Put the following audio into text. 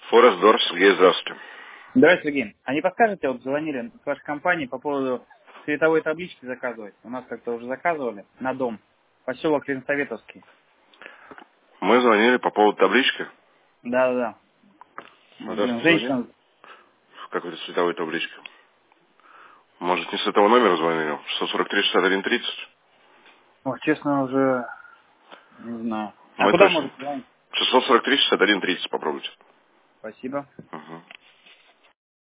Форест Дор, Сергей, здравствуйте. Здравствуйте, Сергей. А не подскажете, вот звонили с вашей компании по поводу световой таблички заказывать. У нас как-то уже заказывали на дом. Поселок Ленсоветовский. Мы звонили по поводу таблички. Да-да-да. Раз Блин, звонили? женщина... В какой-то световой табличке. Может, не с этого номера звонили? 643-61-30? Ох, честно, уже не знаю. А Мы куда точно. может звонить? 643-61-30 попробуйте. Спасибо. Угу.